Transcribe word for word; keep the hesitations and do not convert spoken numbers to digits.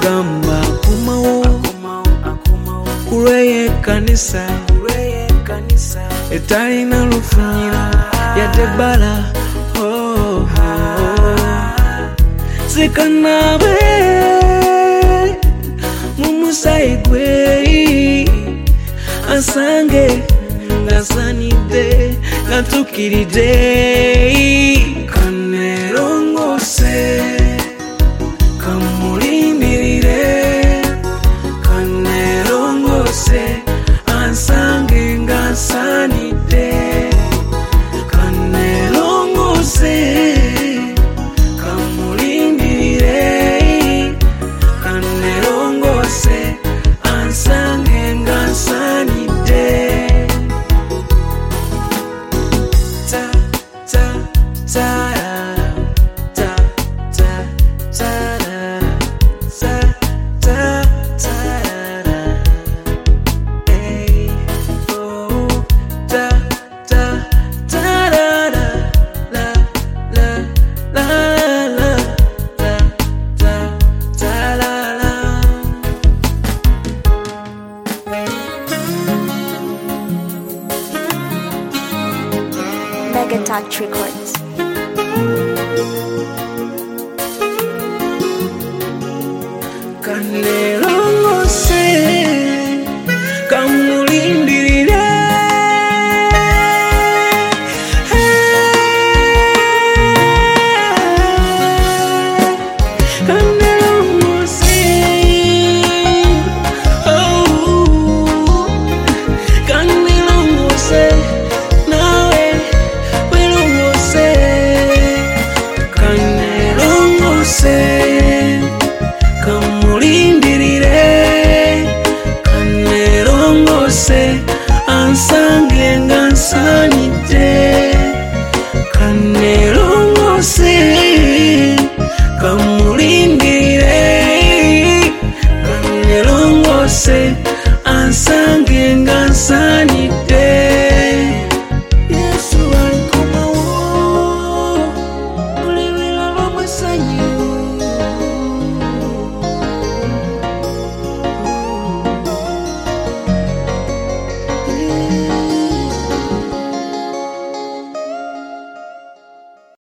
agamba kumawo kulweye kanisa etalina lufunyira yatebala oh, oh. Zekanabe mumusayi gwe asange ngasanide ngatukiride kanerongose kamulindirire kanerongose ansange ngasanide kanerongose kamulindirire kanerongose ansange ngasanide ta ta ta ta ta ta ta ta ta hey oh ta ta ta la la la la la la ta ta ta la la. Mega Touch Records. Kanerongose kamulindirire kanerongose oh kanerongose nawe welongose kanerongose kamulindirire kanerongose ansange ngansani